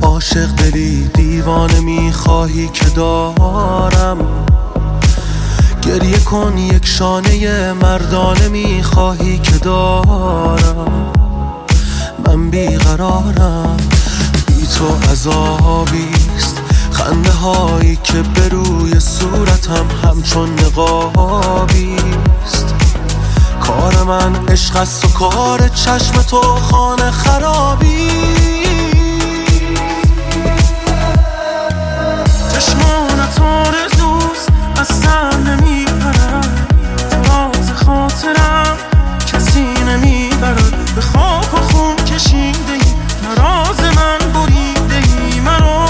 عاشق دلی دیوانه میخواهی که دارم، گریه کن یک شانه مردانه میخواهی که دارم. من بیقرارم، بی تو عذابیست، خنده هایی که به روی صورتم همچون نقابیست. کار من عشق است و کار چشم تو خانه خرابی. چشمانت آرزوست از سر نمیپرد، تو راز خاطرم کسی نمیبرد. به خاک و خون کشیده ای نراز من بریده ای مرا.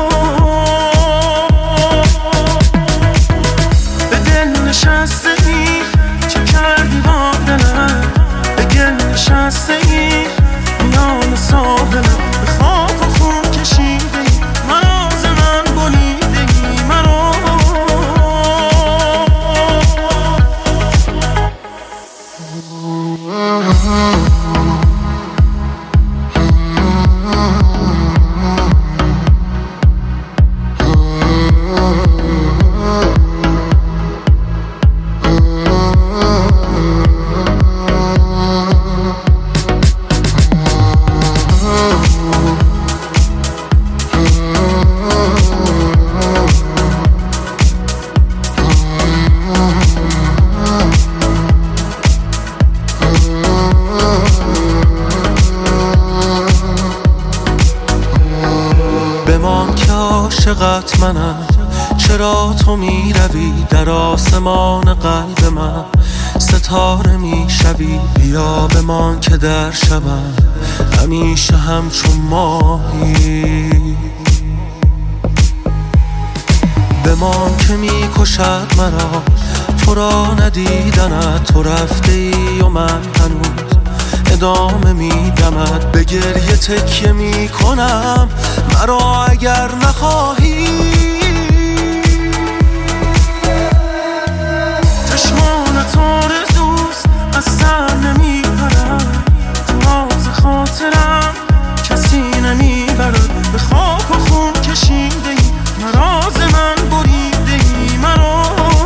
به دل نشسته ای چه کردی با دلم، به گل نشسته ای میان ساحلم. به خاک و خون کشیده ای نراز من بریده ای مرا. بمان که عاشقت منم، چرا تو میروی در آسمان قلب من ستاره میشوی. بیا بمان که در شبم همیشه همچون ماهی. بمان که میکشد مرا تو را ندیدنت، تو رفته ای و من هنوز ادامه میدمد. به گریه تکیه میکنم مرا اگر نخواهی. چشمانت آرزوست از سر نمیپرد، تو راز خاطرم کسی نمیبرد. به خاک و خون کشیده ای نراز من بریده ای مرا.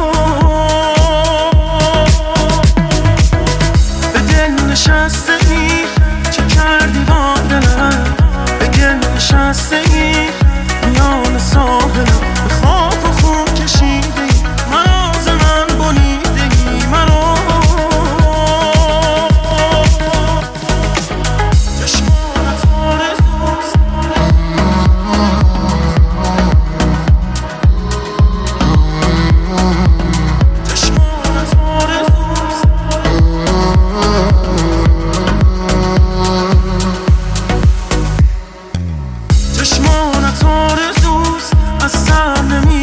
به دل نشسته ای چه کردی با دلم، به گل نشسته ای میان ساحلم. به خاک و خون کشیده ای نراز من بریده ای مرا. چشمانت آرزوست، چشمانت آرزوست. چشمانت آرزوست از سر نمی